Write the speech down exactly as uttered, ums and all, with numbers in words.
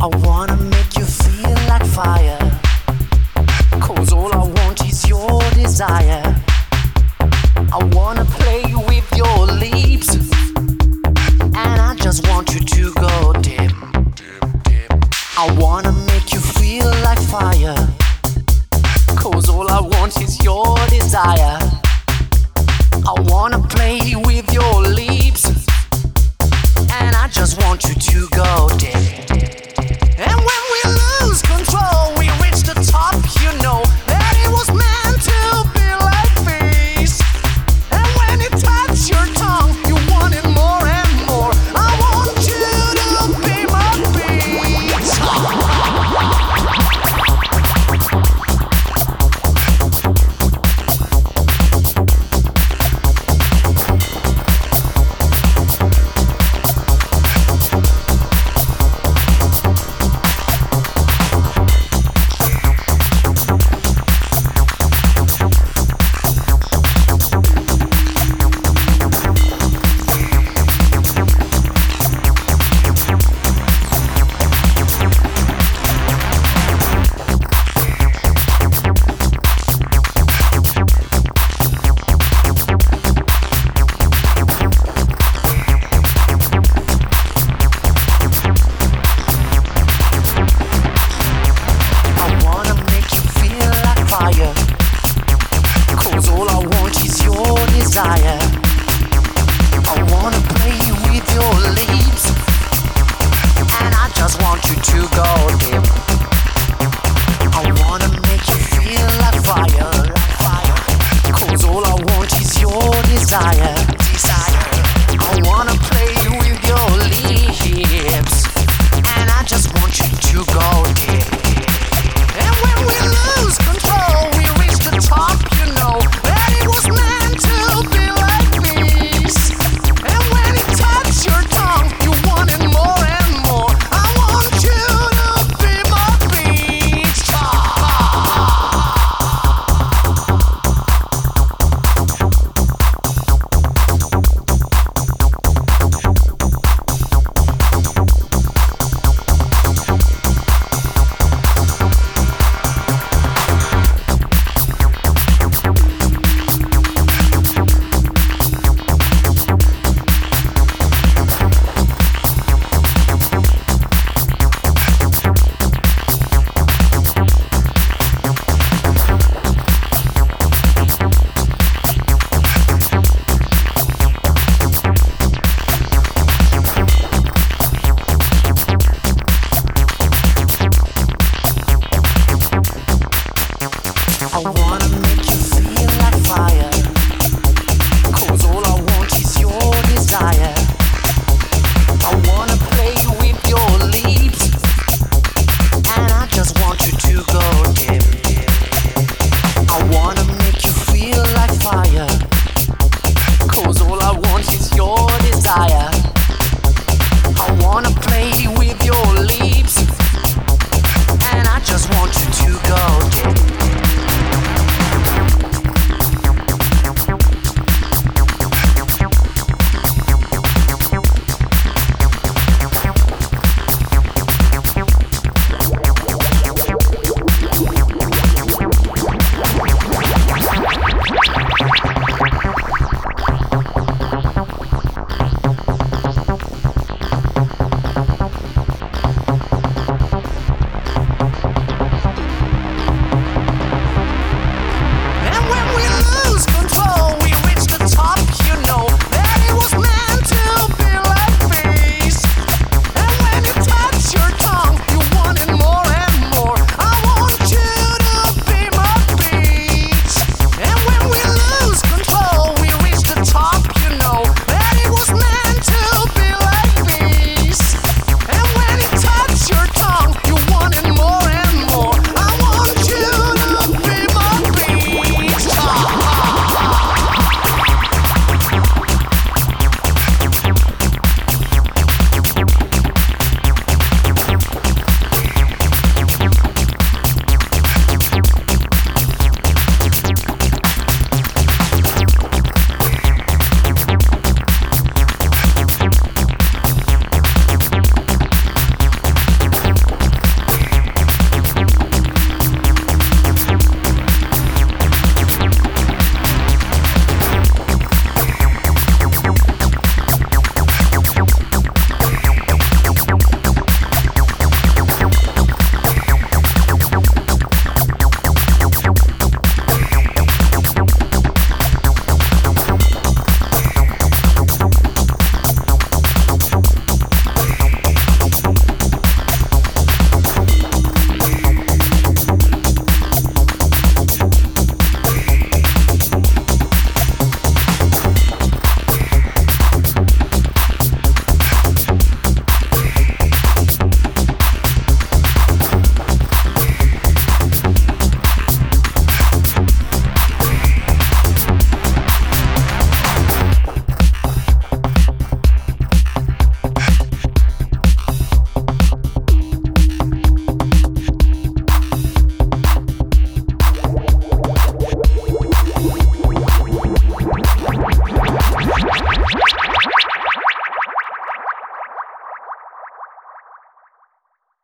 I wanna make you feel like fire, 'cause all I want is your desire. I wanna play with your lips, and I just want you to go deep. I wanna make you feel like fire, 'cause all I want is your desire. I wanna play with your lips, and I just want you to go deep. And when we lose control, we reach the top, you know that it was meant to be like this. And when it touches your tongue, you want it more and more. I want you to be my beat. I wanna play with your lips, and I just want you to go deep. I wanna make you feel like fire, like fire, 'cause all I want is your desire.